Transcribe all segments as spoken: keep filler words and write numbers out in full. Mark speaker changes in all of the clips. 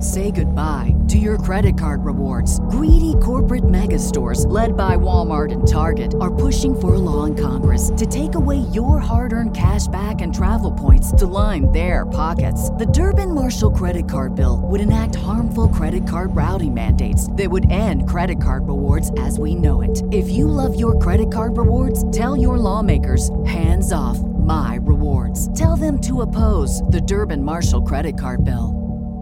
Speaker 1: Say goodbye to your credit card rewards. Greedy corporate mega stores, led by Walmart and Target, are pushing for a law in Congress to take away your hard-earned cash back and travel points to line their pockets. The Durbin-Marshall credit card bill would enact harmful credit card routing mandates that would end credit card rewards as we know it. If you love your credit card rewards, tell your lawmakers, hands off my rewards. Tell them to oppose the Durbin-Marshall credit card bill.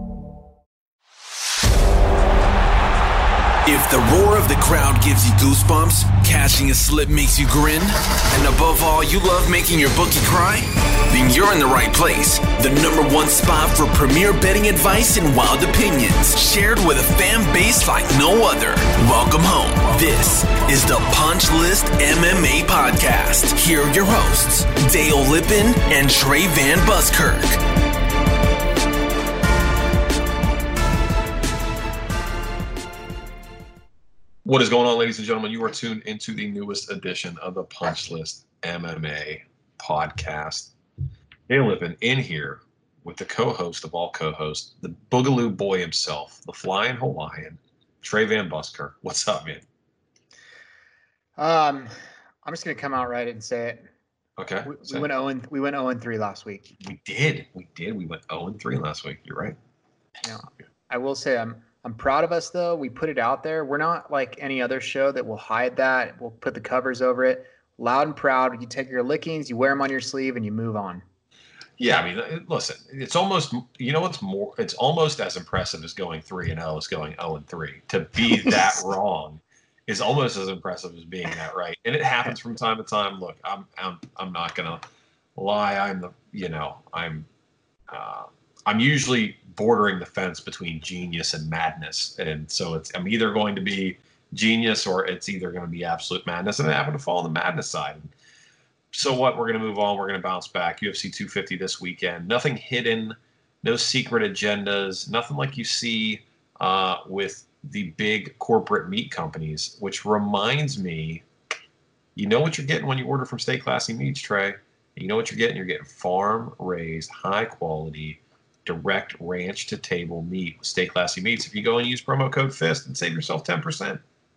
Speaker 2: If the roar of the crowd gives you goosebumps, cashing a slip makes you grin, and above all, you love making your bookie cry, then you're in the right place. The number one spot for premier betting advice and wild opinions, shared with a fan base like no other. Welcome home. This is the Punch List M M A Podcast. Here are your hosts, Dale Lippin and Trey Van Buskirk.
Speaker 3: What is going on, ladies and gentlemen? You are tuned into the newest edition of the Punch List M M A Podcast. Dale Lippin in here with the co-host of all co-hosts, the Boogaloo Boy himself, the Flying Hawaiian, Trey Van Busker. What's up, man?
Speaker 4: Um, I'm just gonna come out right and say it.
Speaker 3: Okay.
Speaker 4: We, we went zero and we went zero and three last week.
Speaker 3: We did. We did. We went zero and three last week. You're right.
Speaker 4: You know, I will say I'm. I'm proud of us, though. We put it out there. We're not like any other show that will hide that. We'll put the covers over it. Loud and proud. You take your lickings, you wear them on your sleeve, and you move on.
Speaker 3: Yeah, I mean, listen, it's almost, you know what's more, it's almost as impressive as going three and oh as going oh and three. To be that wrong is almost as impressive as being that right. And it happens from time to time. Look, I'm I'm I'm not going to lie. I'm the, you know, I'm uh, I'm usually bordering the fence between genius and madness. And so it's, I'm either going to be genius or it's either going to be absolute madness. And I happen to fall on the madness side. So what? We're going to move on. We're going to bounce back. U F C two fifty this weekend. Nothing hidden, no secret agendas, nothing like you see uh, with the big corporate meat companies, which reminds me, you know what you're getting when you order from Stay Classy Meats, Trey. You know what you're getting? You're getting farm-raised, high-quality, direct ranch to table meat with Stay Classy Meats. If you go and use promo code FIST and save yourself ten percent.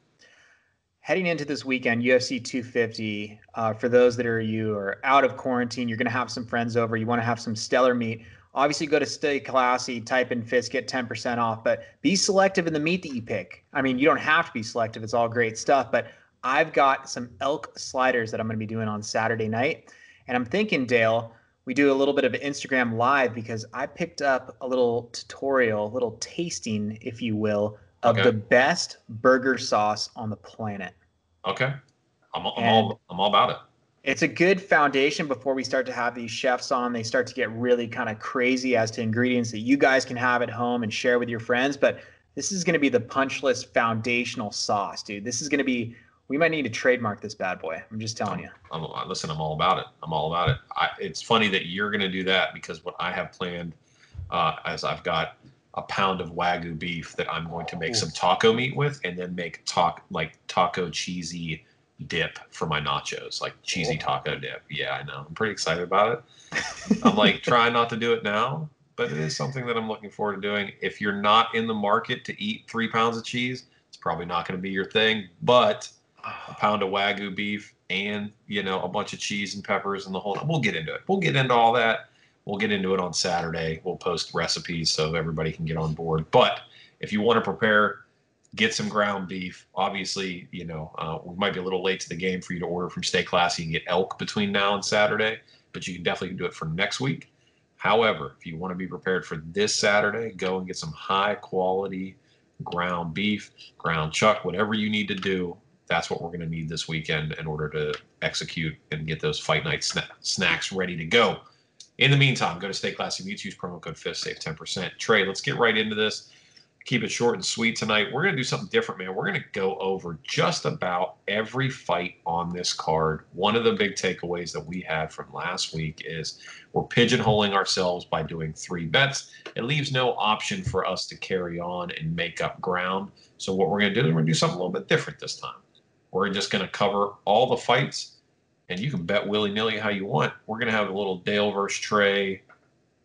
Speaker 4: Heading into this weekend, U F C two fifty, uh, for those that are you are out of quarantine, you're going to have some friends over, you want to have some stellar meat. Obviously, go to Stay Classy, type in FIST, get ten percent off, but be selective in the meat that you pick. I mean, you don't have to be selective. It's all great stuff, but I've got some elk sliders that I'm going to be doing on Saturday night. And I'm thinking, Dale, we do a little bit of Instagram live because I picked up a little tutorial, a little tasting, if you will, of
Speaker 3: Okay.
Speaker 4: the best burger sauce on the planet.
Speaker 3: Okay. I'm, I'm
Speaker 4: And
Speaker 3: all I'm all about it.
Speaker 4: It's a good foundation before we start to have these chefs on. They start to get really kind of crazy as to ingredients that you guys can have at home and share with your friends. But this is going to be the Punch List foundational sauce, dude. This is going to be, we might need to trademark this bad boy. I'm just telling you.
Speaker 3: I'm, I'm, listen, I'm all about it. I'm all about it. I, it's funny that you're going to do that because what I have planned uh, is I've got a pound of Wagyu beef that I'm going to make
Speaker 4: Ooh.
Speaker 3: some taco meat with and then make talk like taco cheesy dip for my nachos, like cheesy
Speaker 4: Ooh.
Speaker 3: taco dip. Yeah, I know. I'm pretty excited about it. I'm like trying not to do it now, but it is something that I'm looking forward to doing. If you're not in the market to eat three pounds of cheese, it's probably not going to be your thing, but a pound of Wagyu beef and, you know, a bunch of cheese and peppers and the whole, we'll get into it. We'll get into all that. We'll get into it on Saturday. We'll post recipes so everybody can get on board. But if you want to prepare, get some ground beef. Obviously, you know, uh, we might be a little late to the game for you to order from Stay Classy and get elk between now and Saturday, but you can definitely do it for next week. However, if you want to be prepared for this Saturday, go and get some high quality ground beef, ground chuck, whatever you need to do. That's what we're going to need this weekend in order to execute and get those fight night sna- snacks ready to go. In the meantime, go to Stay Classy Meats, use promo code FIST, save ten percent. Trey, let's get right into this. Keep it short and sweet tonight. We're going to do something different, man. We're going to go over just about every fight on this card. One of the big takeaways that we had from last week is we're pigeonholing ourselves by doing three bets. It leaves no option for us to carry on and make up ground. So what we're going to do is we're going to do something a little bit different this time. We're just going to cover all the fights, and you can bet willy-nilly how you want. We're going to have a little Dale versus Trey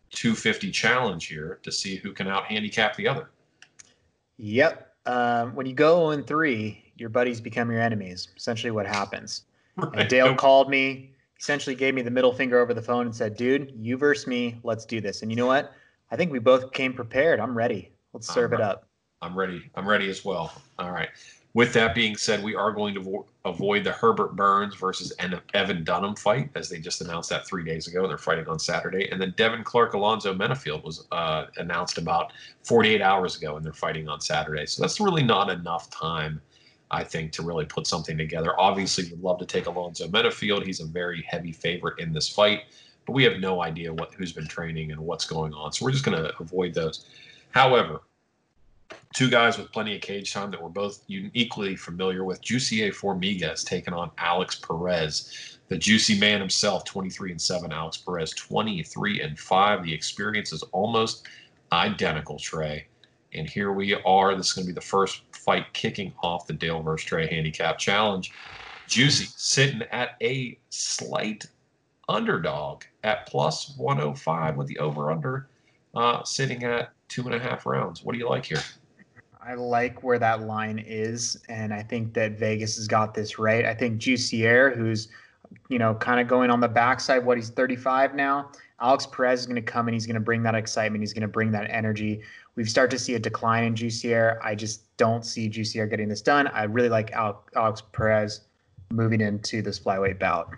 Speaker 3: two fifty challenge here to see who can out handicap the other.
Speaker 4: Yep. Um, when you go oh and three, your buddies become your enemies. Essentially what happens.
Speaker 3: Right.
Speaker 4: And Dale called me, essentially gave me the middle finger over the phone and said, dude, you versus me. Let's do this. And you know what? I think we both came prepared. I'm ready. Let's serve
Speaker 3: I'm,
Speaker 4: it up.
Speaker 3: I'm ready. I'm ready as well. All right. With that being said, we are going to vo- avoid the Herbert Burns versus en- Evan Dunham fight, as they just announced that three days ago. They're fighting on Saturday. And then Devin Clark, Alonzo Menafield was uh, announced about forty-eight hours ago, and they're fighting on Saturday. So that's really not enough time, I think, to really put something together. Obviously, we'd love to take Alonzo Menafield. He's a very heavy favorite in this fight, but we have no idea what who's been training and what's going on. So we're just going to avoid those. However, two guys with plenty of cage time that we're both equally familiar with. Jussier Formigas taking on Alex Perez. The juicy man himself, twenty-three and seven. Alex Perez, twenty-three and five. The experience is almost identical, Trey. And here we are. This is going to be the first fight kicking off the Dale versus Trey Handicap Challenge. Juicy sitting at a slight underdog at plus one oh five with the over-under uh, sitting at two and a half rounds. What do you like here?
Speaker 4: I like where that line is, and I think that Vegas has got this right. I think Jussier, who's, you know, kind of going on the backside, what, he's thirty-five now. Alex Perez is going to come and he's going to bring that excitement. He's going to bring that energy. We've started to see a decline in Jussier. I just don't see Jussier getting this done. I really like Alex Perez moving into this flyweight bout.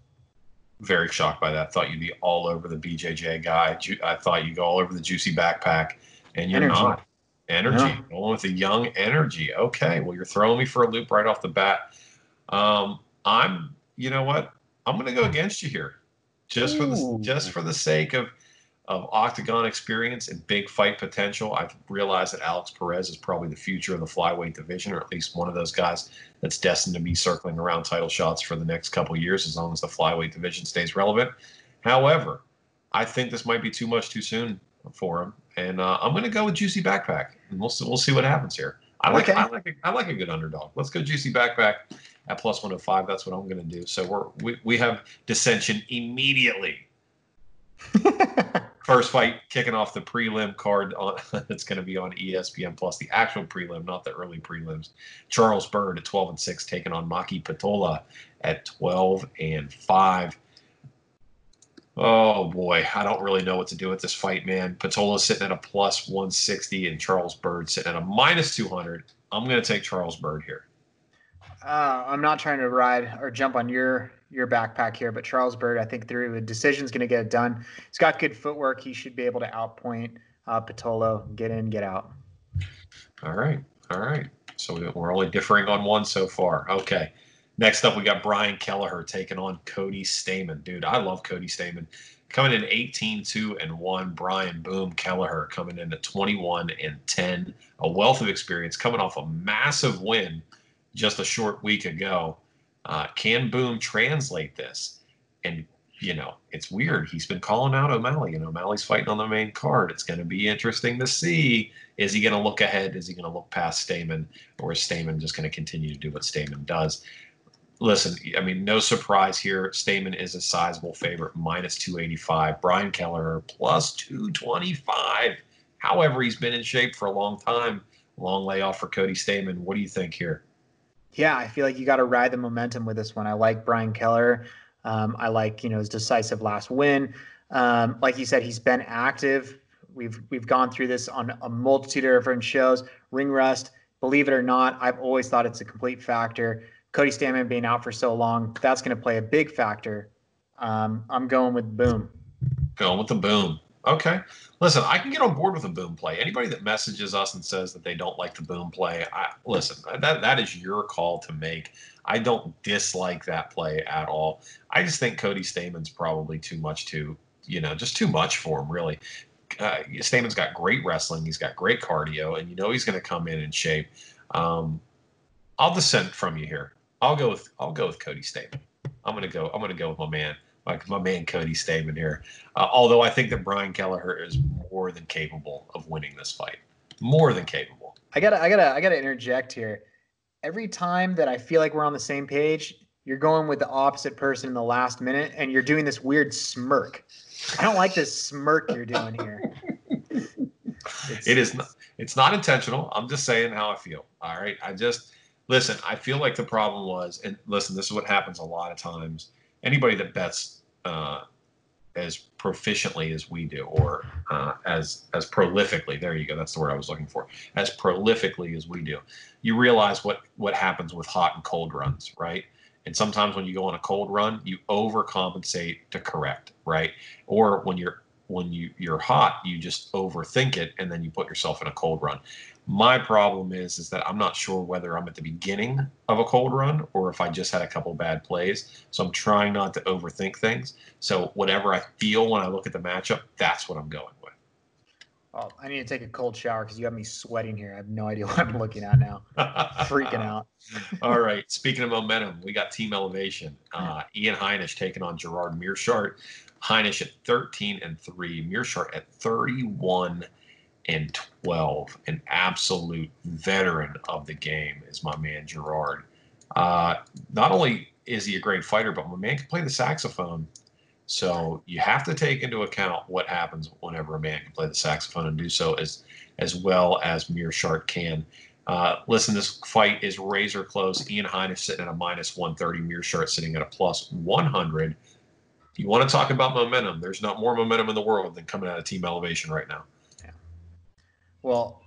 Speaker 3: Very shocked by that. Thought you'd be all over the B J J guy. I thought you'd go all over the juicy backpack, and you're
Speaker 4: Energy.
Speaker 3: not. Energy.
Speaker 4: Yeah.
Speaker 3: Going with the young energy. Okay, well, you're throwing me for a loop right off the bat. Um, I'm, you know what? I'm going to go against you here, just for the
Speaker 4: Ooh.
Speaker 3: just for the sake of of octagon experience and big fight potential. I've realized that Alex Perez is probably the future of the flyweight division, or at least one of those guys that's destined to be circling around title shots for the next couple of years, as long as the flyweight division stays relevant. However, I think this might be too much too soon for him, and uh, I'm going to go with Juicy Backpack, and we'll see, we'll see what happens here. I like
Speaker 4: Okay.
Speaker 3: I like a, I like a good underdog. Let's go Juicy Backpack at plus one oh five. That's what I'm going to do. So we're we we have dissension immediately. First fight kicking off the prelim card on that's going to be on E S P N Plus, the actual prelim, not the early prelims. Charles Byrd at twelve and six taking on Maki Patola at twelve and five. Oh boy, I don't really know what to do with this fight, man. Patola's sitting at a plus one sixty and Charles Byrd sitting at a minus two hundred. I'm going to take Charles Byrd here.
Speaker 4: Uh, I'm not trying to ride or jump on your your backpack here, but Charles Byrd, I think through the decision's going to get it done. He's got good footwork. He should be able to outpoint uh, Patolo, get in, get out.
Speaker 3: All right, all right. So we're only differing on one so far. Okay. Next up, we got Brian Kelleher taking on Cody Stamann. Dude, I love Cody Stamann. Coming in eighteen two and one, Brian Boom Kelleher coming in at twenty-one and ten. A wealth of experience, coming off a massive win just a short week ago. Uh, can Boom translate this? And, you know, it's weird. He's been calling out O'Malley, and O'Malley's fighting on the main card. It's going to be interesting to see. Is he going to look ahead? Is he going to look past Stamann? Or is Stamann just going to continue to do what Stamann does? Listen, I mean, no surprise here. Stamann is a sizable favorite, minus two eighty-five. Brian Kelleher, plus two twenty-five. However, he's been in shape for a long time. Long layoff for Cody Stamann. What do you think here?
Speaker 4: Yeah, I feel like you got to ride the momentum with this one. I like Brian Kelleher. Um, I like, you know, his decisive last win. Um, like you said, he's been active. We've we've gone through this on a multitude of different shows. Ring rust, believe it or not, I've always thought it's a complete factor. Cody Stamann being out for so long, that's going to play a big factor. Um, I'm going with Boom.
Speaker 3: Going with the Boom. Okay. Listen, I can get on board with a Boom play. Anybody that messages us and says that they don't like the Boom play, I, listen, that that is your call to make. I don't dislike that play at all. I just think Cody Stamann's probably too much to, you know, just too much for him, really. Uh, Stamann's got great wrestling. He's got great cardio, and you know he's going to come in in shape. Um, I'll dissent from you here. I'll go with I'll go with Cody Stamann. I'm gonna go. I'm gonna go with my man, like my man Cody Stamann here. Uh, although I think that Brian Kelleher is more than capable of winning this fight. More than capable.
Speaker 4: I gotta, I gotta, I gotta interject here. Every time that I feel like we're on the same page, you're going with the opposite person in the last minute, and you're doing this weird smirk. I don't like this smirk you're doing here.
Speaker 3: It's, it is not. It's not intentional. I'm just saying how I feel. All right. I just listen. I feel like the problem was, and listen, this is what happens a lot of times. Anybody that bets uh, as proficiently as we do, or uh, as as prolifically. There you go. That's the word I was looking for. As prolifically as we do, you realize what what happens with hot and cold runs, right? And sometimes when you go on a cold run, you overcompensate to correct, right? Or when you're when you you're hot, you just overthink it, and then you put yourself in a cold run. My problem is is that I'm not sure whether I'm at the beginning of a cold run or if I just had a couple bad plays. So I'm trying not to overthink things. So whatever I feel when I look at the matchup, that's what I'm going with.
Speaker 4: Oh, I need to take a cold shower because you have me sweating here. I have no idea what I'm looking at now. Freaking out.
Speaker 3: All right. Speaking of momentum, we got Team Elevation. Uh, Ian Heinisch taking on Gerard Meerschaert. Heinisch at thirteen and three. Meerschaert at thirty-one and twelve. An absolute veteran of the game is my man Gerard. Uh, not only is he a great fighter, but my man can play the saxophone. So you have to take into account what happens whenever a man can play the saxophone and do so as as well as Meerschaert can. Uh, listen, this fight is razor close. Ian Heinisch sitting at a minus one thirty. Meerschaert sitting at a plus one hundred. You want to talk about momentum? There's not more momentum in the world than coming out of Team Elevation right now.
Speaker 4: Yeah. Well,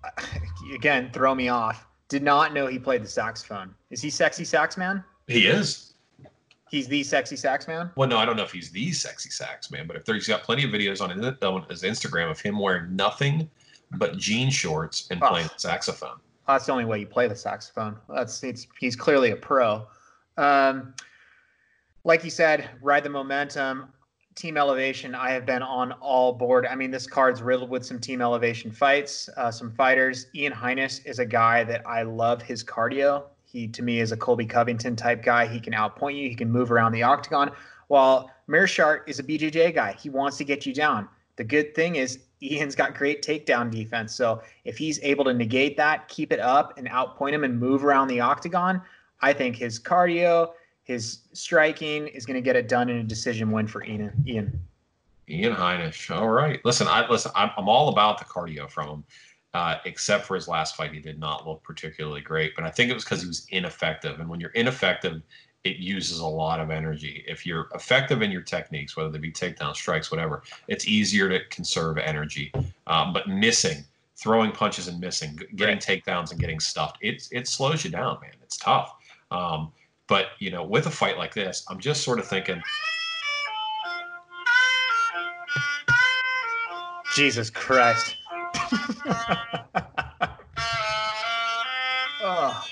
Speaker 4: again, throw me off. Did not know he played the saxophone. Is he Sexy Sax Man?
Speaker 3: He is.
Speaker 4: He's the Sexy Sax Man?
Speaker 3: Well, no, I don't know if he's the Sexy Sax Man, but if there's got plenty of videos on his Instagram of him wearing nothing but jean shorts and playing oh. the saxophone.
Speaker 4: That's the only way you play the saxophone. That's it's he's clearly a pro. Um, like you said, ride the momentum. Team Elevation, I have been on all board. I mean, this card's riddled with some Team Elevation fights, uh, some fighters. Ian Heinisch is a guy that I love his cardio. He, to me, is a Colby Covington type guy. He can outpoint you. He can move around the octagon. While Meerschaert is a B J J guy. He wants to get you down. The good thing is Ian's got great takedown defense. So if he's able to negate that, keep it up, and outpoint him and move around the octagon, I think his cardio, his striking is going to get it done in a decision win for Ian. Ian.
Speaker 3: Ian Heinisch. All right. Listen, I listen. I'm, I'm all about the cardio from him. Uh, except for his last fight, he did not look particularly great. But I think it was because he was ineffective. And when you're ineffective, it uses a lot of energy. If you're effective in your techniques, whether they be takedown, strikes, whatever, it's easier to conserve energy. Um, but missing, throwing punches and missing, getting takedowns and getting stuffed, it, it slows you down, man. It's tough. Um, but, you know, with a fight like this, I'm just sort of thinking,
Speaker 4: Jesus Christ. Oh.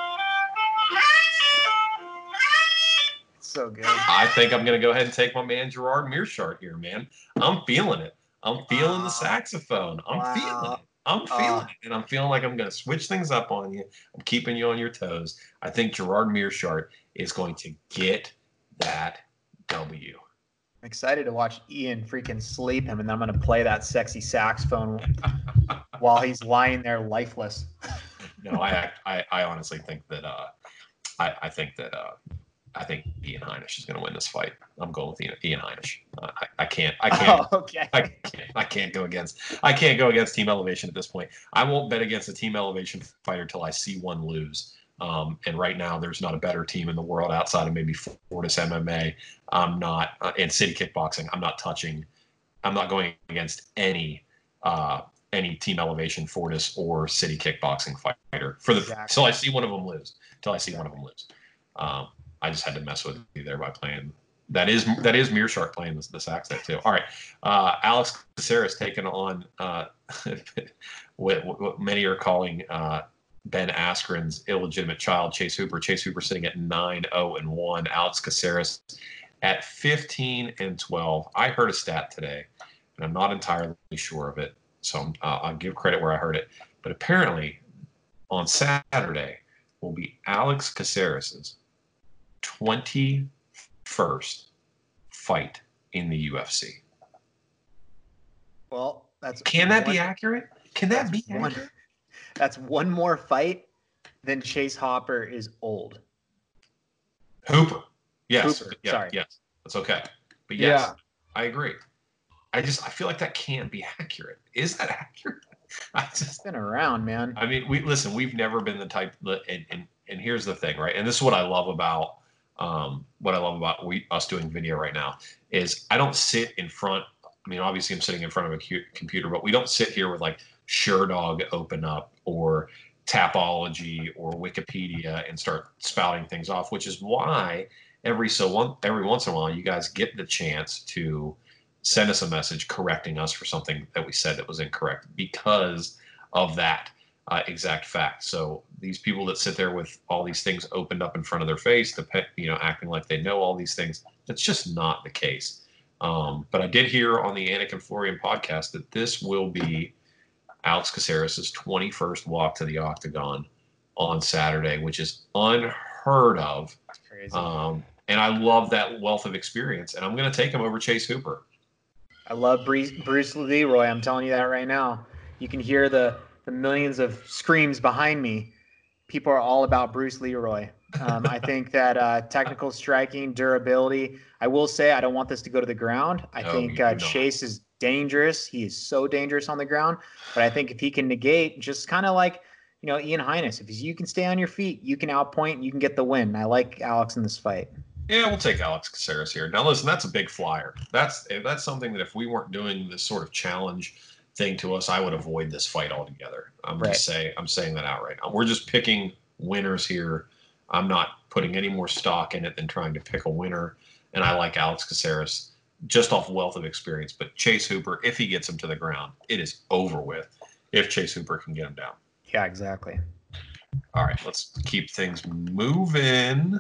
Speaker 4: So good.
Speaker 3: I think I'm going to go ahead and take my man Gerard Meerschaert here, man. I'm feeling it. I'm feeling the saxophone. I'm wow. feeling it. I'm feeling uh, it. And I'm feeling like I'm going to switch things up on you. I'm keeping you on your toes. I think Gerard Meerschaert is going to get that W.
Speaker 4: I'm excited to watch Ian freaking sleep him, and then I'm going to play that sexy saxophone while he's lying there lifeless.
Speaker 3: No, I, I I honestly think that uh, I, I think that uh, I think Ian Heinisch is going to win this fight. I'm going with Ian, Ian Heinisch. Uh, I, I can't I can't,
Speaker 4: oh, okay.
Speaker 3: I can't I can't go against I can't go against Team Elevation at this point. I won't bet against a Team Elevation fighter till I see one lose. Um, and right now, there's not a better team in the world outside of maybe Fortis M M A. I'm not, uh, and City Kickboxing. I'm not touching. I'm not going against any uh, any Team Elevation, Fortis, or City Kickboxing fighter for the exactly. Till I see one of them lose. Till I see exactly. one of them lose. Um, I just had to mess with you there by playing. That is that is Meerschaert playing the, the sax there too. All right, uh, Alex Caceres taking on uh, what, what many are calling. Uh, Ben Askren's illegitimate child, Chase Hooper. Chase Hooper sitting at nine oh and one. Alex Caceres at fifteen and twelve. I heard a stat today, and I'm not entirely sure of it, so uh, I'll give credit where I heard it. But apparently, on Saturday will be Alex Caceres' twenty-first fight in the U F C.
Speaker 4: Well, that's
Speaker 3: can that one, be accurate? Can that be
Speaker 4: one,
Speaker 3: accurate?
Speaker 4: That's one more fight than Chase Hopper is old.
Speaker 3: Hooper. Yes.
Speaker 4: Hooper,
Speaker 3: Yeah.
Speaker 4: sorry.
Speaker 3: Yes. That's okay. But yes,
Speaker 4: Yeah.
Speaker 3: I agree. I just I feel like that can't be accurate. Is that accurate? I just
Speaker 4: It's been around, man.
Speaker 3: I mean, we listen. We've never been the type. And and, and here's the thing, right? And this is what I love about um, what I love about we us doing video right now is I don't sit in front. I mean, obviously, I'm sitting in front of a cu- computer, but we don't sit here with like SureDog open up or Tapology or Wikipedia and start spouting things off. Which is why every so one every once in a while, you guys get the chance to send us a message correcting us for something that we said that was incorrect because of that uh, exact fact. So these people that sit there with all these things opened up in front of their face, the pet, you know, acting like they know all these things, that's just not the case. Um, but I did hear on the Anik and Florian podcast that this will be Alex Caceres' twenty-first walk to the octagon on Saturday, which is unheard of.
Speaker 4: That's crazy.
Speaker 3: Um, and I love that wealth of experience, and I'm going to take him over Chase Hooper.
Speaker 4: I love Bruce, Bruce Leroy. I'm telling you that right now. You can hear the, the millions of screams behind me. People are all about Bruce Leroy. Um, I think that uh, technical striking, durability. I will say I don't want this to go to the ground. I
Speaker 3: No,
Speaker 4: think
Speaker 3: you
Speaker 4: uh,
Speaker 3: do not.
Speaker 4: Chase is dangerous. He is so dangerous on the ground. But I think if he can negate, just kind of like, you know, Ian Highness, if you can stay on your feet, you can outpoint, you can get the win. I like Alex in this fight.
Speaker 3: Yeah, we'll take Alex Caceres here. Now, listen, that's a big flyer. That's that's something that if we weren't doing this sort of challenge thing to us, I would avoid this fight altogether. I'm
Speaker 4: Right.
Speaker 3: just saying, I'm saying that outright. We're just picking winners here. I'm not putting any more stock in it than trying to pick a winner. And I like Alex Caceres just off wealth of experience. But Chase Hooper, if he gets him to the ground, it is over with. If Chase Hooper can get him down.
Speaker 4: Yeah, exactly.
Speaker 3: All right, let's keep things moving.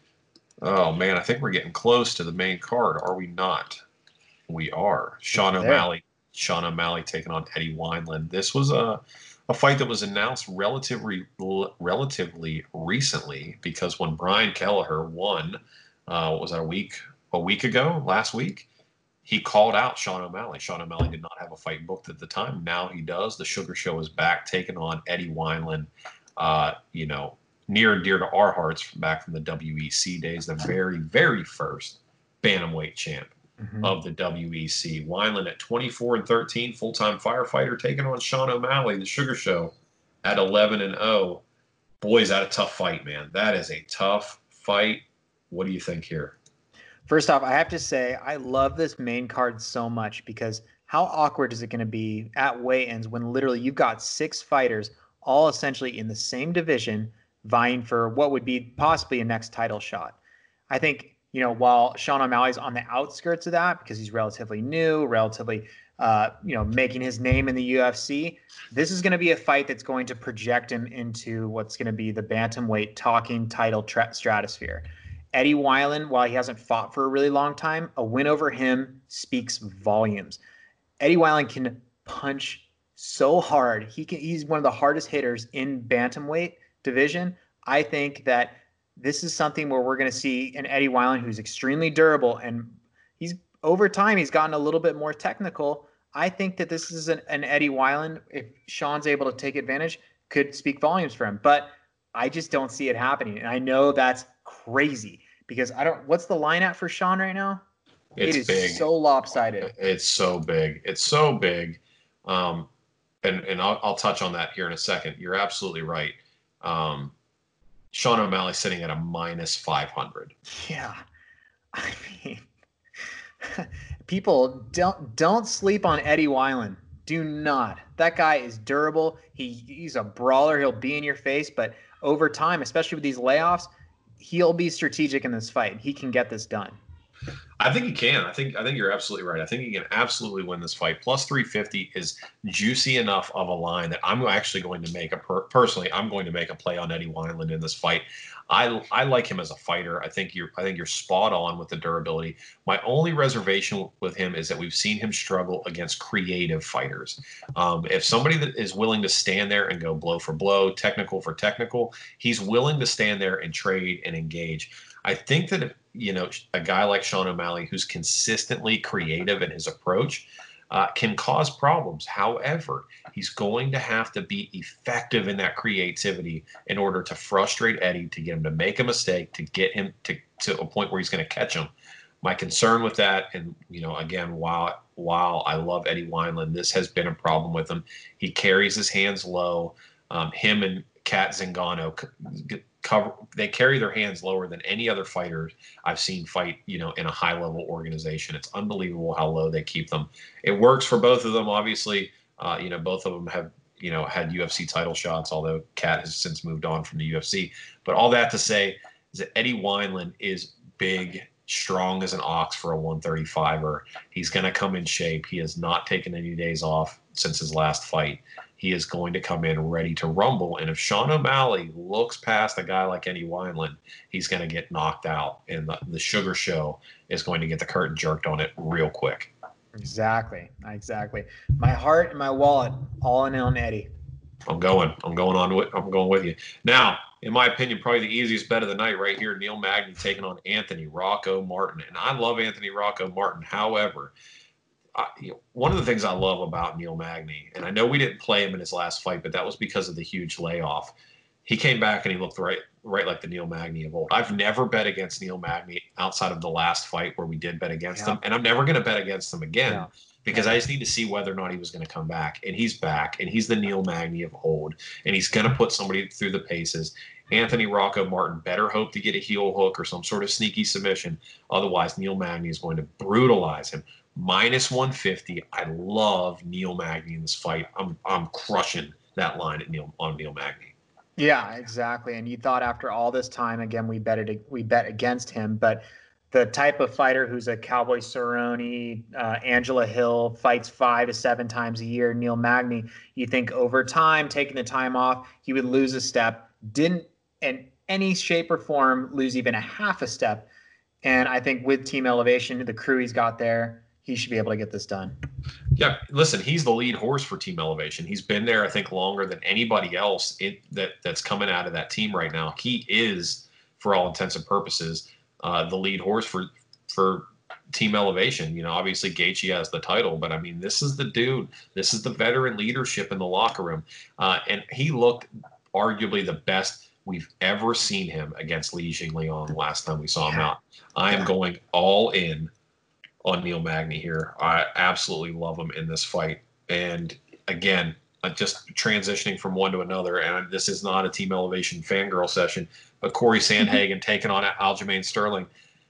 Speaker 3: Oh, man, I think we're getting close to the main card, are we not? We are. Sean
Speaker 4: There.
Speaker 3: O'Malley. Sean O'Malley taking on Eddie Wineland. This was a, a fight that was announced relatively relatively recently because when Brian Kelleher won, uh, was that a week a week ago, last week, he called out Sean O'Malley. Sean O'Malley did not have a fight booked at the time. Now he does. The Sugar Show is back, taking on Eddie Wineland. Uh, you know, near and dear to our hearts back from the W E C days, the very, very first bantamweight champ
Speaker 4: Mhm.
Speaker 3: of the W E C. Wineland at twenty-four and thirteen, full-time firefighter, taking on Sean O'Malley, the Sugar Show, at eleven and oh. Boy, is that a tough fight, man. That is a tough fight. What do you think here?
Speaker 4: First off, I have to say I love this main card so much because how awkward is it going to be at weigh-ins when literally you've got six fighters all essentially in the same division vying for what would be possibly a next title shot. I think, you know, while Sean O'Malley's on the outskirts of that because he's relatively new, relatively, uh, you know, making his name in the U F C, this is going to be a fight that's going to project him into what's going to be the bantamweight talking title tra- stratosphere. Eddie Wineland, while he hasn't fought for a really long time, a win over him speaks volumes. Eddie Wineland can punch so hard. He can. He's one of the hardest hitters in bantamweight division. I think that this is something where we're going to see an Eddie Wineland who's extremely durable, and he's over time he's gotten a little bit more technical. I think that this is an, an Eddie Wineland, if Sean's able to take advantage, could speak volumes for him. But I just don't see it happening, and I know that's crazy because I don't. What's the line at for Sean right now?
Speaker 3: It's
Speaker 4: it is
Speaker 3: big.
Speaker 4: so lopsided.
Speaker 3: It's so big. It's so big. Um, and and I'll, I'll touch on that here in a second. You're absolutely right. Um, Sean O'Malley sitting at a minus five hundred.
Speaker 4: Yeah, I mean, people don't don't sleep on Eddie Wineland. Do not. That guy is durable. He he's a brawler. He'll be in your face, but over time, especially with these layoffs, he'll be strategic in this fight. He can get this done.
Speaker 3: I think he can. I think I think you're absolutely right. I think he can absolutely win this fight. Plus three fifty is juicy enough of a line that I'm actually going to make a per- personally. I'm going to make a play on Eddie Wineland in this fight. I I like him as a fighter. I think you're I think you're spot on with the durability. My only reservation with him is that we've seen him struggle against creative fighters. Um, if somebody that is willing to stand there and go blow for blow, technical for technical, he's willing to stand there and trade and engage. I think that, you know, a guy like Sean O'Malley, who's consistently creative in his approach, uh, can cause problems. However, he's going to have to be effective in that creativity in order to frustrate Eddie, to get him to make a mistake, to get him to, to a point where he's going to catch him. My concern with that, and, you know, again, while while I love Eddie Wineland, this has been a problem with him. He carries his hands low. Um, him and Cat Zingano cover, they carry their hands lower than any other fighter I've seen fight, you know, in a high level organization. It's unbelievable how low they keep them. It works for both of them. Obviously, uh, you know, both of them have, you know, had U F C title shots, although Cat has since moved on from the U F C. But all that to say is that Eddie Wineland is big, strong as an ox for a one thirty-fiver. He's going to come in shape. He has not taken any days off since his last fight. He is going to come in ready to rumble. And if Sean O'Malley looks past a guy like Eddie Wineland, he's going to get knocked out. And the, the Sugar Show is going to get the curtain jerked on it real quick.
Speaker 4: Exactly. Exactly. My heart and my wallet all in on Eddie.
Speaker 3: I'm going. I'm going on with I'm going with you. Now, in my opinion, probably the easiest bet of the night right here, Neil Magny taking on Anthony Rocco Martin. And I love Anthony Rocco Martin. However, I, you know, one of the things I love about Neil Magny, and I know we didn't play him in his last fight, but that was because of the huge layoff. He came back and he looked right right like the Neil Magny of old. I've never bet against Neil Magny outside of the last fight where we did bet against
Speaker 4: Yeah.
Speaker 3: him, and I'm never going to bet against him again.
Speaker 4: Yeah.
Speaker 3: Because I just need to see whether or not he was going to come back. And he's back, and he's the Neil Magny of old, and he's going to put somebody through the paces. Anthony Rocco Martin better hope to get a heel hook or some sort of sneaky submission. Otherwise, Neil Magny is going to brutalize him. Minus one fifty. I love Neil Magny in this fight. I'm I'm crushing that line at Neil on Neil Magny.
Speaker 4: Yeah, exactly. And you thought after all this time, again, we bet it, we bet against him, but the type of fighter who's a Cowboy Cerrone, uh, Angela Hill, fights five to seven times a year, Neil Magny, you think over time, taking the time off, he would lose a step, didn't in any shape or form lose even a half a step. And I think with Team Elevation, the crew he's got there, he should be able to get this done.
Speaker 3: Yeah, listen, he's the lead horse for Team Elevation. He's been there, I think, longer than anybody else in, that that's coming out of that team right now. He is, for all intents and purposes, uh, the lead horse for for Team Elevation. You know, obviously Gaethje has the title, but I mean, this is the dude. This is the veteran leadership in the locker room, uh, and he looked arguably the best we've ever seen him against Li Jingliang last time we saw him out. I am going all in on Neil Magny here. I absolutely love him in this fight. And again, uh, just transitioning from one to another, and this is not a Team Elevation fangirl session, but Corey Sandhagen taking on Aljamain Sterling.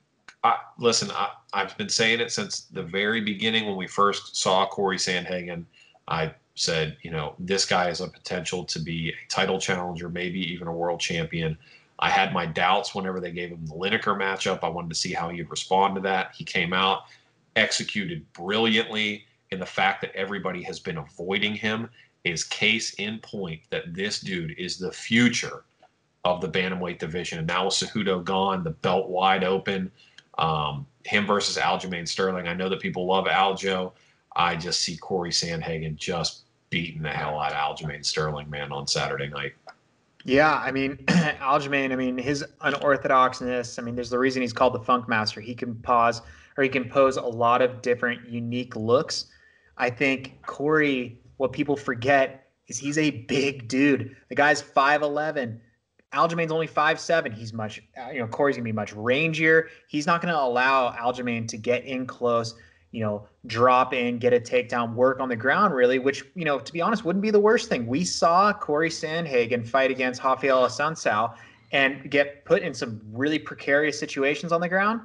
Speaker 3: I, listen, I, I've been saying it since the very beginning when we first saw Corey Sandhagen. I said, you know, this guy has a potential to be a title challenger, maybe even a world champion. I had my doubts whenever they gave him the Lineker matchup. I wanted to see how he'd respond to that. He came out, executed brilliantly, and the fact that everybody has been avoiding him is case in point that this dude is the future of the bantamweight division. And now with Cejudo gone, the belt wide open, um, him versus Aljamain Sterling. I know that people love Aljo. I just see Corey Sandhagen just beating the hell out of Aljamain Sterling, man, on Saturday night.
Speaker 4: Yeah, I mean, Aljamain, I mean, his unorthodoxness, I mean, there's the reason he's called the Funk Master. He can pause or he can pose a lot of different unique looks. I think Corey, what people forget is he's a big dude. The guy's five eleven. Aljamain's only five seven. He's much, you know, Corey's going to be much rangier. He's not going to allow Aljamain to get in close, you know, drop in, get a takedown, work on the ground, really, which, you know, to be honest, wouldn't be the worst thing. We saw Corey Sandhagen fight against Rafael Assunção and get put in some really precarious situations on the ground.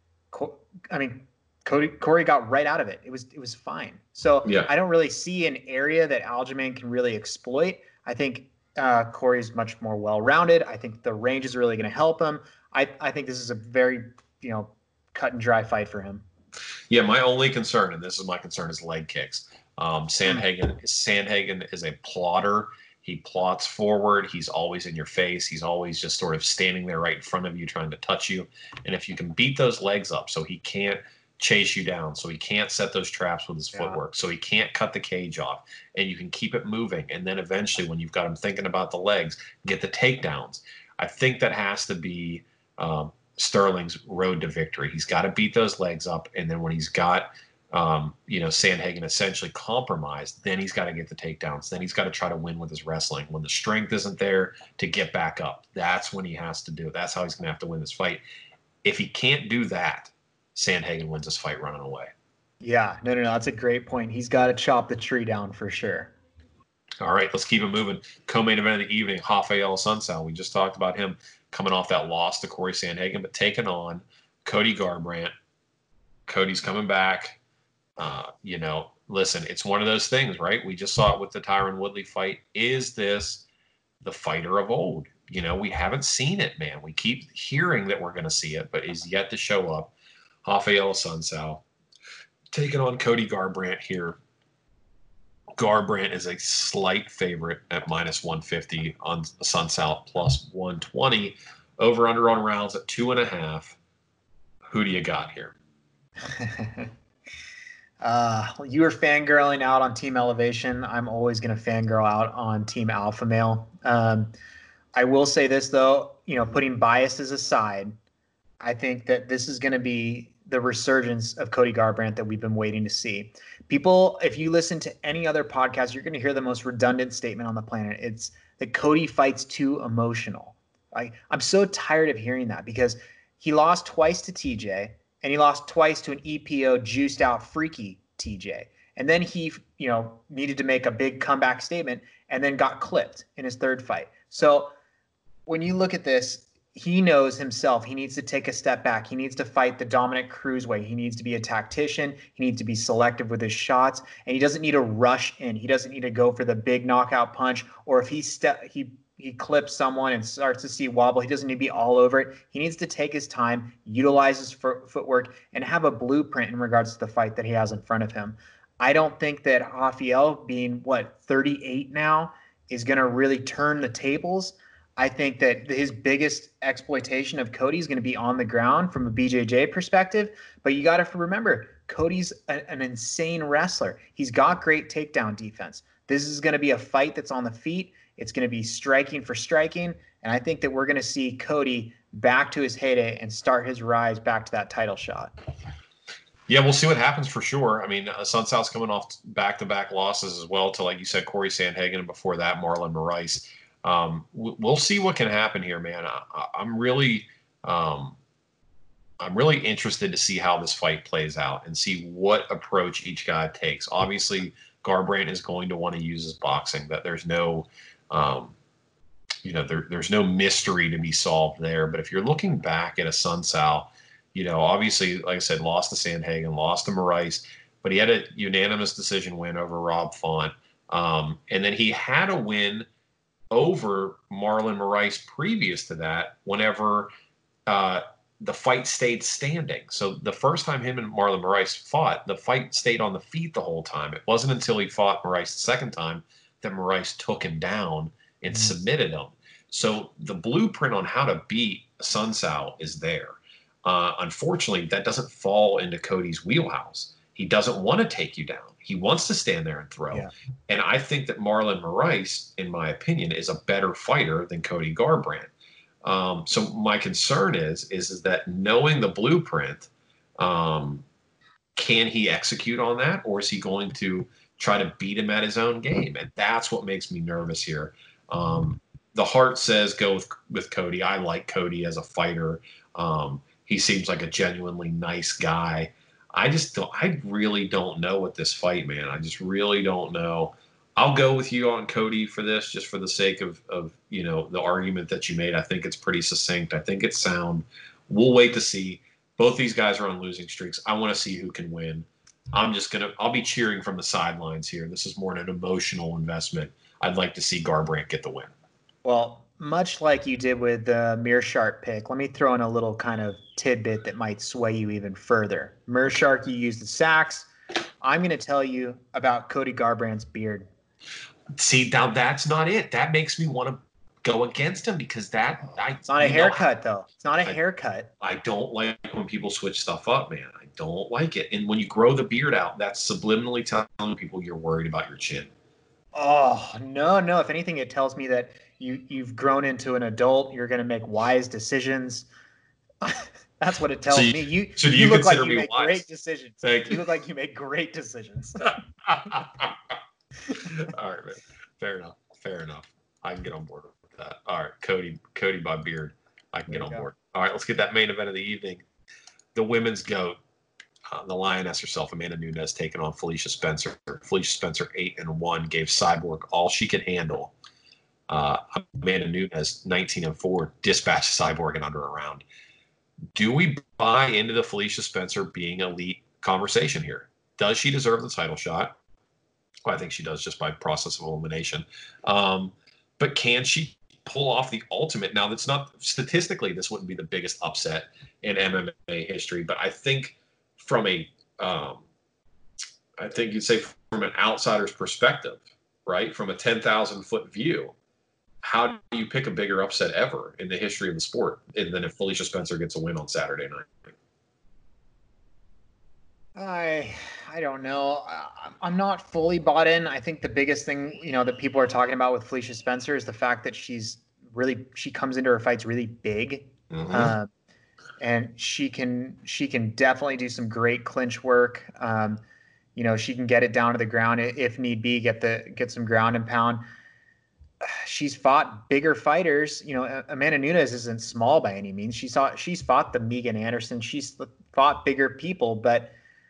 Speaker 4: I mean, Cody, Corey got right out of it. It was it was fine. So
Speaker 3: yeah.
Speaker 4: I don't really see an area that Aljamain can really exploit. I think uh, Corey's much more well-rounded. I think the range is really going to help him. I, I think this is a very, you know, cut and dry fight for him.
Speaker 3: Yeah, my only concern, and this is my concern, is leg kicks. Um, Sandhagen, Sandhagen is a plotter. He plots forward. He's always in your face. He's always just sort of standing there right in front of you trying to touch you. And if you can beat those legs up so he can't chase you down, so he can't set those traps with his yeah. footwork, so he can't cut the cage off, and you can keep it moving, and then eventually when you've got him thinking about the legs, get the takedowns. I think that has to be um, Sterling's road to victory. He's got to beat those legs up, and then when he's got um, you know, Sandhagen essentially compromised, then he's got to get the takedowns. Then he's got to try to win with his wrestling. When the strength isn't there to get back up, that's when he has to do it. That's how he's going to have to win this fight. If he can't do that, Sandhagen wins this fight running away.
Speaker 4: Yeah, no, no, no. That's a great point. He's got to chop the tree down for sure.
Speaker 3: All right, let's keep it moving. Co-main event of the evening, Rafael Assunção. We just talked about him coming off that loss to Corey Sandhagen, but taking on Cody Garbrandt. Cody's coming back. Uh, you know, listen, it's one of those things, right? We just saw it with the Tyron Woodley fight. Is this the fighter of old? You know, we haven't seen it, man. We keep hearing that we're going to see it, but is yet to show up. Rafael Assunção taking on Cody Garbrandt here. Garbrandt is a slight favorite at minus one fifty on Assunção plus one twenty. Over under on rounds at two and a half. Who do you got here?
Speaker 4: uh, you were fangirling out on Team Elevation. I'm always going to fangirl out on Team Alpha Male. Um, I will say this, though, you know, putting biases aside, I think that this is going to be the resurgence of Cody Garbrandt that we've been waiting to see. People, if you listen to any other podcast, you're going to hear the most redundant statement on the planet. It's that Cody fights too emotional. I, I'm so tired of hearing that because he lost twice to T J and he lost twice to an E P O juiced out freaky T J. And then he, you know, needed to make a big comeback statement and then got clipped in his third fight. So when you look at this, he knows himself. He needs to take a step back. He needs to fight the Dominic Cruz way. He needs to be a tactician. He needs to be selective with his shots, and he doesn't need to rush in. He doesn't need to go for the big knockout punch, or if he step he he clips someone and starts to see wobble, he doesn't need to be all over it. He needs to take his time, utilize his foot, footwork, and have a blueprint in regards to the fight that he has in front of him. I don't think that Rafael, being what thirty-eight now, is going to really turn the tables. I think that his biggest exploitation of Cody is going to be on the ground from a B J J perspective. But you got to remember, Cody's a, an insane wrestler. He's got great takedown defense. This is going to be a fight that's on the feet. It's going to be striking for striking. And I think that we're going to see Cody back to his heyday and start his rise back to that title shot.
Speaker 3: Yeah, we'll see what happens for sure. I mean, uh, Assunção's coming off back-to-back losses as well to, like you said, Corey Sandhagen, and before that, Marlon Moraes. Um, we'll see what can happen here, man. I, I'm really, um, I'm really interested to see how this fight plays out and see what approach each guy takes. Obviously, Garbrandt is going to want to use his boxing. That there's no, um, you know, there, there's no mystery to be solved there. But if you're looking back at Assunção, you know, obviously, like I said, lost to Sandhagen, lost to Moraes, but he had a unanimous decision win over Rob Font, um, and then he had a win over Marlon Moraes previous to that whenever uh, the fight stayed standing. So the first time him and Marlon Moraes fought, the fight stayed on the feet the whole time. It wasn't until he fought Moraes the second time that Moraes took him down and mm-hmm. submitted him. So the blueprint on how to beat Assunção is there. Uh, unfortunately, that doesn't fall into Cody's wheelhouse. He doesn't want to take you down. He wants to stand there and throw. Yeah. And I think that Marlon Moraes, in my opinion, is a better fighter than Cody Garbrandt. Um, so my concern is, is, is that knowing the blueprint, um, can he execute on that? Or is he going to try to beat him at his own game? And that's what makes me nervous here. Um, the heart says go with, with Cody. I like Cody as a fighter. Um, he seems like a genuinely nice guy. I just don't, I really don't know with this fight, man. I just really don't know. I'll go with you on Cody for this, just for the sake of, of, you know, the argument that you made. I think it's pretty succinct. I think it's sound. We'll wait to see. Both these guys are on losing streaks. I want to see who can win. I'm just going to, I'll be cheering from the sidelines here. This is more an emotional investment. I'd like to see Garbrandt get the win.
Speaker 4: Well, much like you did with the Meerschaert pick, let me throw in a little kind of tidbit that might sway you even further. Meerschaert, you used the sacks. I'm going to tell you about Cody Garbrandt's beard.
Speaker 3: See, now that's not it. That makes me want to go against him because that I,
Speaker 4: it's not a haircut, know, though. It's not a I, haircut.
Speaker 3: I don't like when people switch stuff up, man. I don't like it. And when you grow the beard out, that's subliminally telling people you're worried about your chin.
Speaker 4: Oh, no, no. If anything, it tells me that you, you've grown into an adult. You're going to make wise decisions. That's what it tells
Speaker 3: So you-
Speaker 4: me. You
Speaker 3: so do
Speaker 4: you
Speaker 3: you
Speaker 4: look like
Speaker 3: consider
Speaker 4: you
Speaker 3: me
Speaker 4: make
Speaker 3: wise?
Speaker 4: great decisions.
Speaker 3: Thank
Speaker 4: You
Speaker 3: you.
Speaker 4: look like you make great decisions.
Speaker 3: All right, man. Fair enough. Fair enough. I can get on board with that. All right, Cody, Cody by Beard. I can
Speaker 4: There
Speaker 3: get
Speaker 4: you
Speaker 3: on
Speaker 4: go.
Speaker 3: board. All right, let's get that main event of the evening. The women's GOAT, uh, the Lioness herself, Amanda Nunes, taking on Felicia Spencer. Felicia Spencer, eight and one, gave Cyborg all she could handle. Uh, Amanda Nunes, nineteen and four, dispatched Cyborg in under a round. Do we buy into the Felicia Spencer being elite conversation here? Does she deserve the title shot? Well, I think she does just by process of elimination. Um, but can she pull off the ultimate? Now, that's not statistically, this wouldn't be the biggest upset in M M A history, but I think from a, um, I think you'd say from an outsider's perspective, right? From a ten thousand foot view, how do you pick a bigger upset ever in the history of the sport than if Felicia Spencer gets a win on Saturday night?
Speaker 4: I I don't know. I, I'm not fully bought in. I think the biggest thing, you know, that people are talking about with Felicia Spencer is the fact that she's really she comes into her fights really big,
Speaker 3: Mhm.
Speaker 4: uh, and she can she can definitely do some great clinch work. Um, you know, she can get it down to the ground i- if need be, get the get some ground and pound. She's fought bigger fighters. You know, A- Amanda Nunes isn't small by any means. She saw she's fought the Megan Anderson. She's fought bigger people, but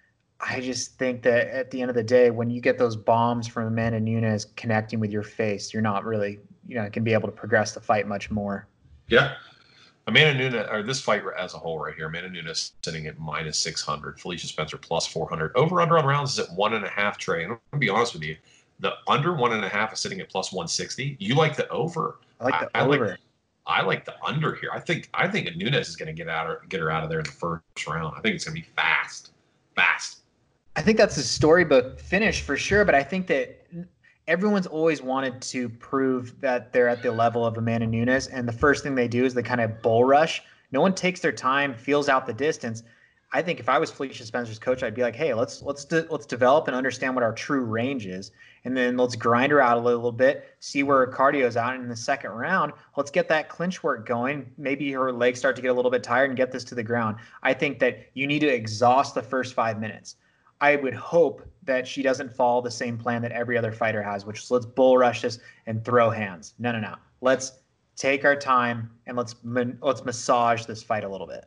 Speaker 4: I just think that at the end of the day, when you get those bombs from Amanda Nunes connecting with your face, you're not really, you know, going to be able to progress the fight much more.
Speaker 3: Yeah. Amanda Nunes, or this fight as a whole right here, Amanda Nunes sitting at minus six hundred, Felicia Spencer plus four hundred. Over under on rounds is at one and a half, Trey. And I'm going to be honest with you, the under one and a half is sitting at plus one sixty. You like the over.
Speaker 4: I like the
Speaker 3: I, I
Speaker 4: over.
Speaker 3: Like, I like the under here. I think I think Nunes is going to get out or get her out of there in the first round. I think it's going to be fast. Fast.
Speaker 4: I think that's a storybook finish for sure, but I think that everyone's always wanted to prove that they're at the level of Amanda Nunes, and the first thing they do is they kind of bull rush. No one takes their time, feels out the distance. I think if I was Felicia Spencer's coach, I'd be like, "Hey, let's let's de- let's develop and understand what our true range is, and then let's grind her out a little bit, see where her cardio's out, and in the second round, let's get that clinch work going. Maybe her legs start to get a little bit tired and get this to the ground." I think that you need to exhaust the first five minutes. I would hope that she doesn't follow the same plan that every other fighter has, which is let's bull rush this and throw hands. No, no, no. Let's take our time and let's let's massage this fight a little bit.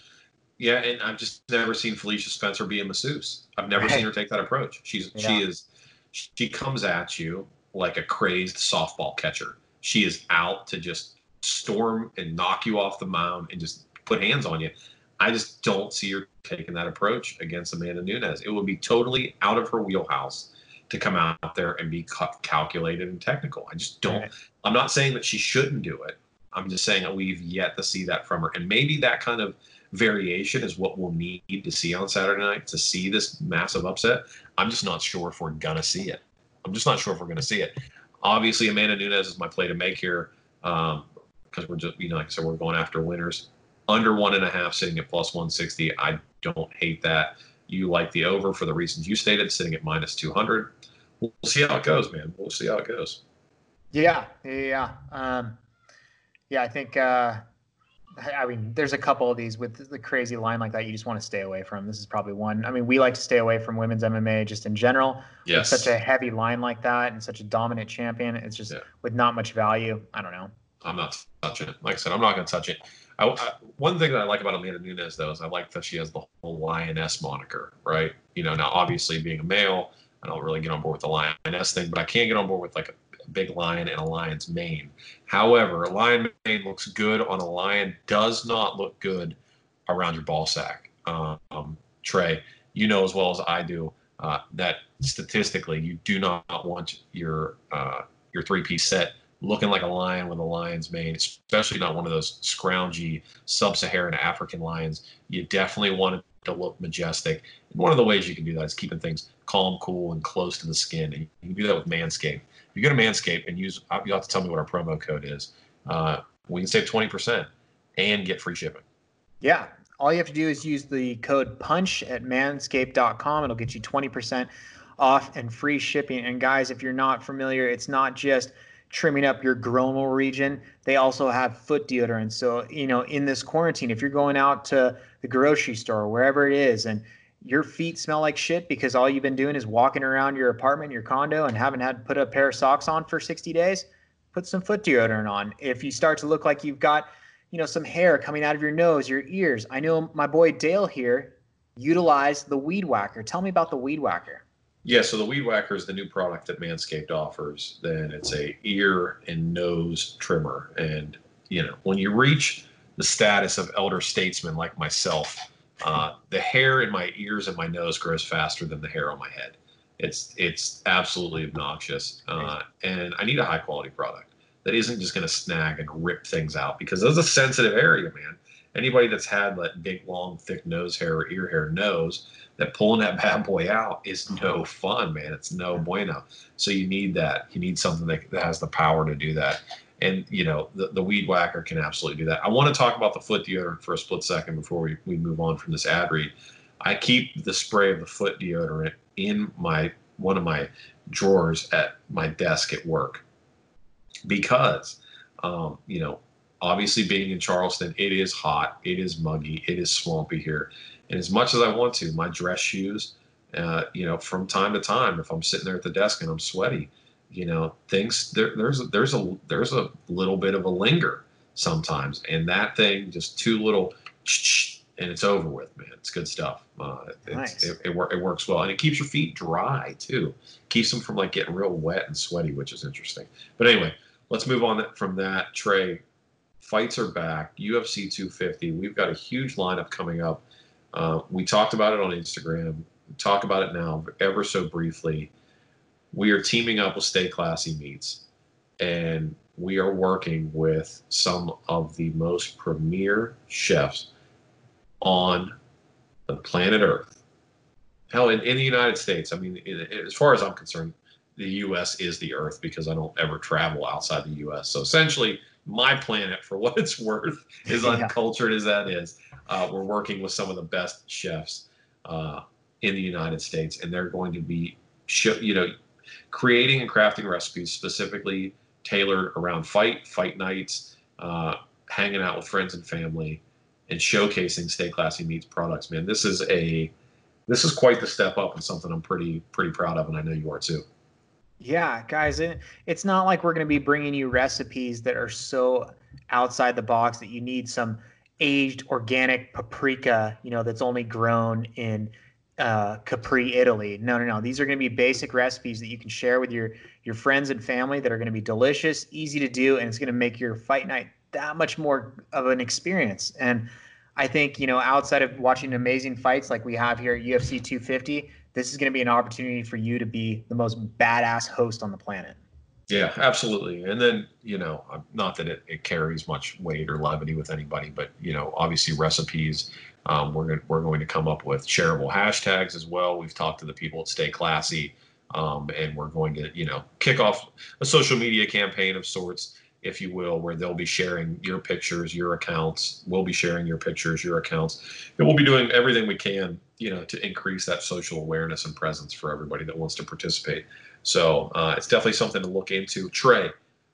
Speaker 3: Yeah, and I've just never seen Felicia Spencer be a masseuse. I've never
Speaker 4: Right.
Speaker 3: seen her take that approach. She's
Speaker 4: Yeah.
Speaker 3: she is she comes at you like a crazed softball catcher. She is out to just storm and knock you off the mound and just put hands on you. I just don't see her taking that approach against Amanda Nunes. It would be totally out of her wheelhouse to come out there and be cal- calculated and technical. I just don't.
Speaker 4: Right.
Speaker 3: I'm not saying that she shouldn't do it. I'm just saying that we've yet to see that from her. And maybe that kind of variation is what we'll need to see on Saturday night to see this massive upset. I'm just not sure if we're going to see it. I'm just not sure if we're going to see it. Obviously, Amanda Nunes is my play to make here um, because we're just, you know, like I said, we're going after winners. Under one and a half, sitting at plus one sixty. I don't hate that. You like the over for the reasons you stated, sitting at minus two hundred. We'll see how it goes, man. We'll see how it goes.
Speaker 4: Yeah, yeah, um, yeah. I think. Uh, I mean, there's a couple of these with the crazy line like that you just want to stay away from. This is probably one. I mean, we like to stay away from women's M M A just in general.
Speaker 3: Yes.
Speaker 4: With such a heavy line like that and such a dominant champion, it's just
Speaker 3: Yeah.
Speaker 4: with not much value. I don't know.
Speaker 3: I'm not touching it. Like I said, I'm not going to touch it. I, I, one thing that I like about Amanda Nunes, though, is I like that she has the whole lioness moniker, right? You know, now obviously being a male, I don't really get on board with the lioness thing, but I can get on board with like a big lion and a lion's mane. However, a lion mane looks good on a lion, does not look good around your ball sack. Um, Trey, you know as well as I do uh, that statistically, you do not want your uh, your three-piece set looking like a lion with a lion's mane, especially not one of those scroungy sub-Saharan African lions. You definitely want it to look majestic. And one of the ways you can do that is keeping things calm, cool, and close to the skin. And you can do that with Manscaped. If you go to Manscaped and use, you'll have to tell me what our promo code is. Uh, we can save twenty percent and get free shipping.
Speaker 4: Yeah. All you have to do is use the code PUNCH at manscaped dot com. It'll get you twenty percent off and free shipping. And guys, if you're not familiar, it's not just trimming up your groinal region. They also have foot deodorant. So, you know, in this quarantine, if you're going out to the grocery store, wherever it is, and your feet smell like shit because all you've been doing is walking around your apartment, your condo, and haven't had to put a pair of socks on for sixty days, put some foot deodorant on. If you start to look like you've got, you know, some hair coming out of your nose, your ears, I know my boy Dale here utilized the Weed Whacker. Tell me about the Weed Whacker.
Speaker 3: Yeah, so the Weed Whacker is the new product that Manscaped offers. Then it's a ear and nose trimmer. And, you know, when you reach the status of elder statesman like myself, uh, the hair in my ears and my nose grows faster than the hair on my head. It's it's absolutely obnoxious. Uh, and I need a high quality product that isn't just going to snag and rip things out, because that's a sensitive area, man. Anybody that's had that big, long, thick nose hair or ear hair knows that pulling that bad boy out is no fun, man. It's no bueno. So you need that. You need something that, that has the power to do that. And, you know, the, the Weed Whacker can absolutely do that. I want to talk about the foot deodorant for a split second before we, we move on from this ad read. I keep the spray of the foot deodorant in my one of my drawers at my desk at work because, um, you know, obviously being in Charleston, it is hot, it is muggy, it is swampy here. And as much as I want to, my dress shoes, uh, you know, from time to time, if I'm sitting there at the desk and I'm sweaty, you know, things there, there's a, there's a there's a little bit of a linger sometimes, and that thing just two little, and it's over with, man. It's good stuff. Uh, it's,
Speaker 4: Nice.
Speaker 3: it, it, it works well, and it keeps your feet dry too. Keeps them from like getting real wet and sweaty, which is interesting. But anyway, let's move on from that. Trey, fights are back. U F C two fifty. We've got a huge lineup coming up. Uh, we talked about it on Instagram. Talk about it now, ever so briefly. We are teaming up with Stay Classy Meats, and we are working with some of the most premier chefs on the planet Earth. Hell, in, in the United States, I mean, in, as far as I'm concerned, the U S is the Earth because I don't ever travel outside the U S. So essentially, my planet, for what it's worth, as
Speaker 4: Yeah.
Speaker 3: uncultured as that is, uh, we're working with some of the best chefs uh, in the United States, and they're going to be, show, you know, creating and crafting recipes specifically tailored around fight, fight nights, uh, hanging out with friends and family, and showcasing Stay Classy Meats products. Man, this is a this is quite the step up, and something I'm pretty pretty proud of, and I know you are too.
Speaker 4: Yeah, guys, it, it's not like we're going to be bringing you recipes that are so outside the box that you need some aged organic paprika, you know, that's only grown in uh, Capri, Italy. No, no, no. These are going to be basic recipes that you can share with your your friends and family that are going to be delicious, easy to do, and it's going to make your fight night that much more of an experience. And I think, you know, outside of watching amazing fights like we have here at U F C two fifty, this is going to be an opportunity for you to be the most badass host on the planet.
Speaker 3: Yeah, absolutely. And then, you know, not that it, it carries much weight or levity with anybody, but, you know, obviously recipes, um, we're going we're going to come up with shareable hashtags as well. We've talked to the people at Stay Classy, um, and we're going to, you know, kick off a social media campaign of sorts, if you will, where they'll be sharing your pictures, your accounts. We'll be sharing your pictures, your accounts. And we'll be doing everything we can, you know, to increase that social awareness and presence for everybody that wants to participate. So uh, it's definitely something to look into. Trey,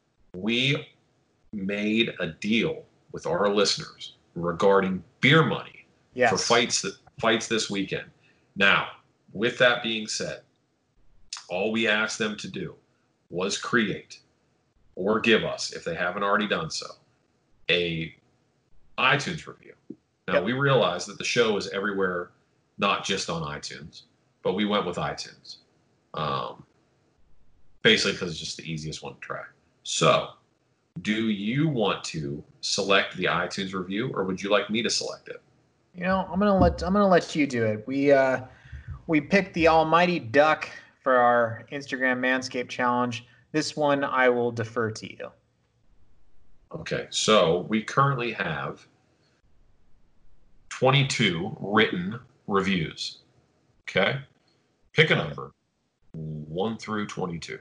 Speaker 3: we made a deal with our listeners regarding beer money
Speaker 4: Yes.
Speaker 3: for fights that fights this weekend. Now, with that being said, all we asked them to do was create or give us, if they haven't already done so, a iTunes review. Now,
Speaker 4: Yep.
Speaker 3: we realize that the show is everywhere, not just on iTunes, but we went with iTunes. Um, basically because it's just the easiest one to track. So, do you want to select the iTunes review, or would you like me to select it?
Speaker 4: You know, I'm gonna let I'm gonna let you do it. We uh, we picked the almighty duck for our Instagram Manscaped challenge. This one I will defer to you.
Speaker 3: Okay, so we currently have twenty-two written reviews. Okay, pick a number, one through twenty-two.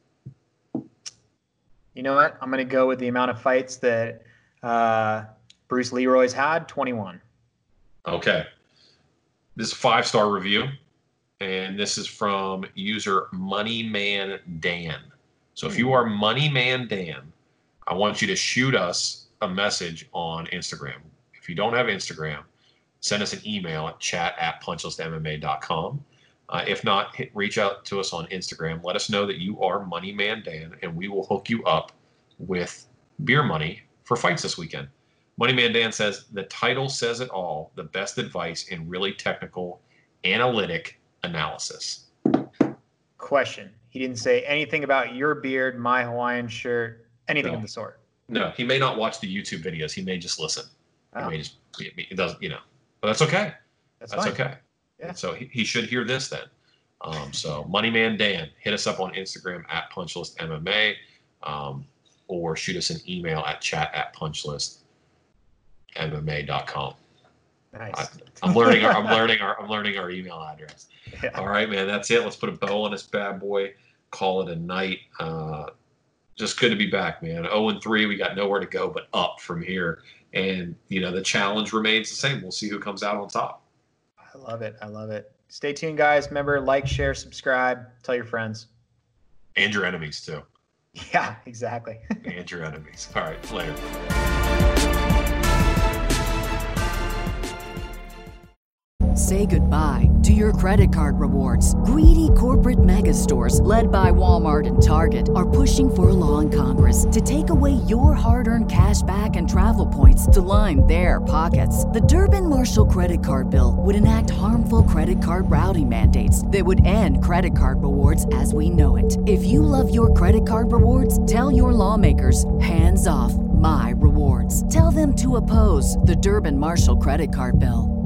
Speaker 4: You know what? I'm gonna go with the amount of fights that uh, Bruce Leroy's had, twenty-one.
Speaker 3: Okay, this is a five-star review, and this is from user Moneyman Dan. So if you are Money Man Dan, I want you to shoot us a message on Instagram. If you don't have Instagram, send us an email at chat at punchlist M M A dot com. Uh, if not, hit, reach out to us on Instagram. Let us know that you are Money Man Dan, and we will hook you up with beer money for fights this weekend. Money Man Dan says, the title says it all, the best advice in really technical, analytic analysis.
Speaker 4: Question. He didn't say anything about your beard, my Hawaiian shirt, anything
Speaker 3: No.
Speaker 4: of the sort.
Speaker 3: No, he may not watch the YouTube videos. He may just listen.
Speaker 4: Oh.
Speaker 3: He may just, it doesn't, you know, but that's okay.
Speaker 4: That's,
Speaker 3: That's
Speaker 4: fine.
Speaker 3: okay.
Speaker 4: Yeah.
Speaker 3: So he, he should hear this then. Um, so Money Man Dan, hit us up on Instagram at Punchlist M M A, um, or shoot us an email at chat at punchlist M M A dot com.
Speaker 4: Nice.
Speaker 3: I, I'm learning our I'm learning our I'm learning our email address.
Speaker 4: Yeah.
Speaker 3: All right, man. That's it. Let's put a bow on this bad boy. Call it a night. Uh, just good to be back, man. oh and three, we got nowhere to go but up from here. And you know, the challenge remains the same. We'll see who comes out on top.
Speaker 4: I love it. I love it. Stay tuned, guys. Remember, like, share, subscribe, tell your friends.
Speaker 3: And your enemies too.
Speaker 4: Yeah, exactly.
Speaker 3: And your enemies. All right, later.
Speaker 1: Say goodbye to your credit card rewards. Greedy corporate mega stores, led by Walmart and Target, are pushing for a law in Congress to take away your hard-earned cash back and travel points to line their pockets. The Durbin-Marshall credit card bill would enact harmful credit card routing mandates that would end credit card rewards as we know it. If you love your credit card rewards, tell your lawmakers, hands off my rewards. Tell them to oppose the Durbin-Marshall credit card bill.